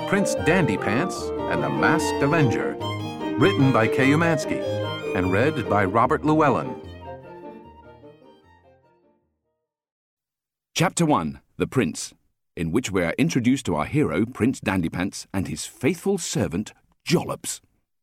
Prince Dandypants and the Masked Avenger, written by Kay Umansky and read by Robert Llewellyn. Chapter 1, The Prince, in which we are introduced to our hero, Prince Dandypants, and his faithful servant, Jollops.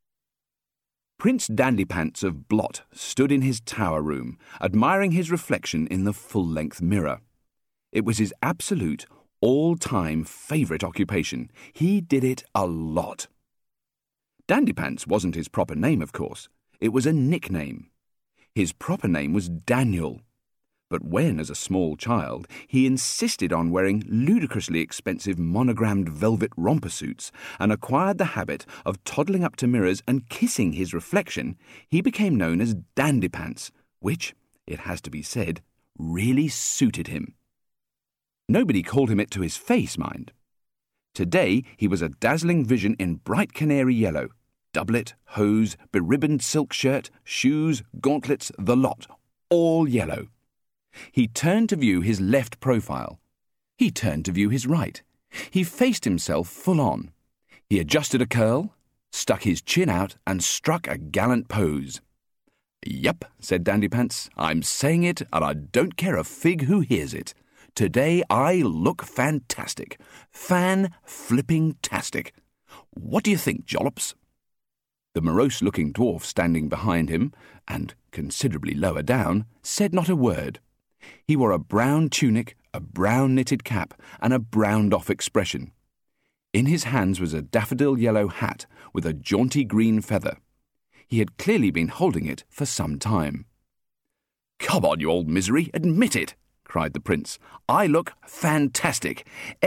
Prince Dandypants of Blot stood in his tower room, admiring his reflection in the full-length mirror. It was his absolute, all-time favourite occupation. He did it a lot. Dandypants wasn't his proper name, of course. It was a nickname. His proper name was Daniel. But when, as a small child, he insisted on wearing ludicrously expensive monogrammed velvet romper suits and acquired the habit of toddling up to mirrors and kissing his reflection, he became known as Dandypants, which, it has to be said, really suited him. Nobody called him it to his face, mind. Today he was a dazzling vision in bright canary yellow. Doublet, hose, beribboned silk shirt, shoes, gauntlets, the lot, all yellow. He turned to view his left profile. He turned to view his right. He faced himself full on. He adjusted a curl, stuck his chin out, and struck a gallant pose. "Yup," said Dandypants, "I'm saying it, and I don't care a fig who hears it. Today I look fantastic. Fan-flipping-tastic. What do you think, Jollops?" The morose-looking dwarf standing behind him, and considerably lower down, said not a word. He wore a brown tunic, a brown knitted cap, and a browned-off expression. In his hands was a daffodil-yellow hat with a jaunty green feather. He had clearly been holding it for some time. "Come on, you old misery, admit it!" cried the prince. "I look fantastic.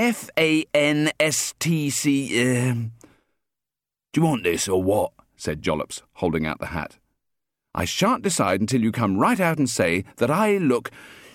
F-A-N-S-T-C... Do you want this or what?" said Jollops, holding out the hat. "I shan't decide until you come right out and say that I look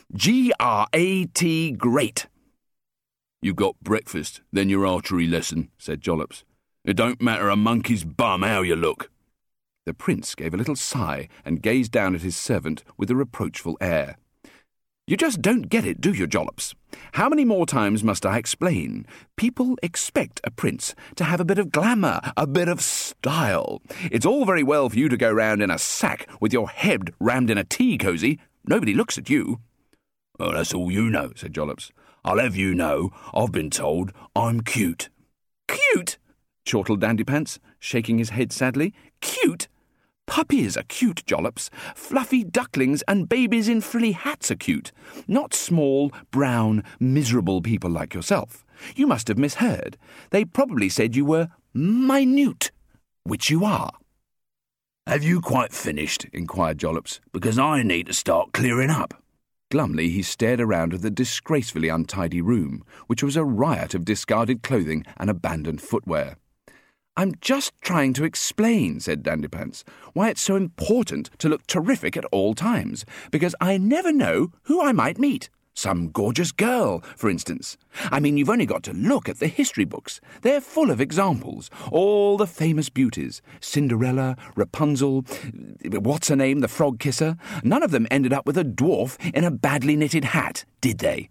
G-R-A-T great." "You got breakfast, then your archery lesson," said Jollops. "It don't matter a monkey's bum how you look." The prince gave a little sigh and gazed down at his servant with a reproachful air. "You just don't get it, do you, Jollops? How many more times must I explain? People expect a prince to have a bit of glamour, a bit of style. It's all very well for you to go round in a sack with your head rammed in a tea cosy. Nobody looks at you." "Oh, that's all you know," said Jollops. "I'll have you know, I've been told I'm cute." "Cute?" chortled Dandypants, shaking his head sadly. "Cute? Puppies are cute, Jollops. Fluffy ducklings and babies in frilly hats are cute. Not small, brown, miserable people like yourself. You must have misheard. They probably said you were minute, which you are." "Have you quite finished?" inquired Jollops, "because I need to start clearing up." Glumly he stared around at the disgracefully untidy room, which was a riot of discarded clothing and abandoned footwear. "I'm just trying to explain," said Dandypants, "why it's so important to look terrific at all times, because I never know who I might meet. Some gorgeous girl, for instance. I mean, you've only got to look at the history books. They're full of examples. All the famous beauties. Cinderella, Rapunzel, what's her name, the frog kisser. None of them ended up with a dwarf in a badly knitted hat, did they?"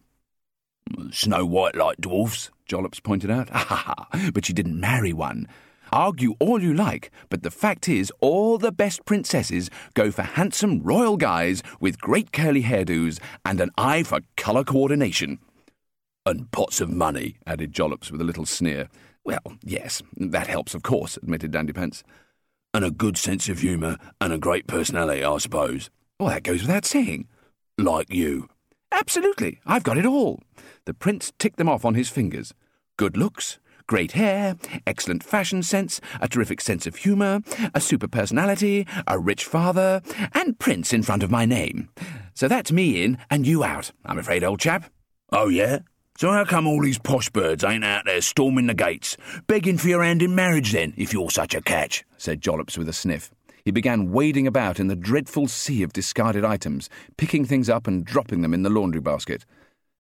"Snow White liked dwarfs," Jollops pointed out. "But she didn't marry one. Argue all you like, but the fact is all the best princesses go for handsome royal guys with great curly hairdos and an eye for colour coordination." "And pots of money," added Jollops with a little sneer. "Well, yes, that helps, of course," admitted Dandypants. "And a good sense of humour and a great personality, I suppose." "Well, that goes without saying." "Like you." "Absolutely, I've got it all." The prince ticked them off on his fingers. Good looks, great hair, excellent fashion sense, a terrific sense of humour, a super personality, a rich father, and Prince in front of my name. So that's me in and you out, I'm afraid, old chap. "Oh, yeah? So how come all these posh birds ain't out there storming the gates, begging for your hand in marriage then, if you're such a catch?" said Jollops with a sniff. He began wading about in the dreadful sea of discarded items, picking things up and dropping them in the laundry basket.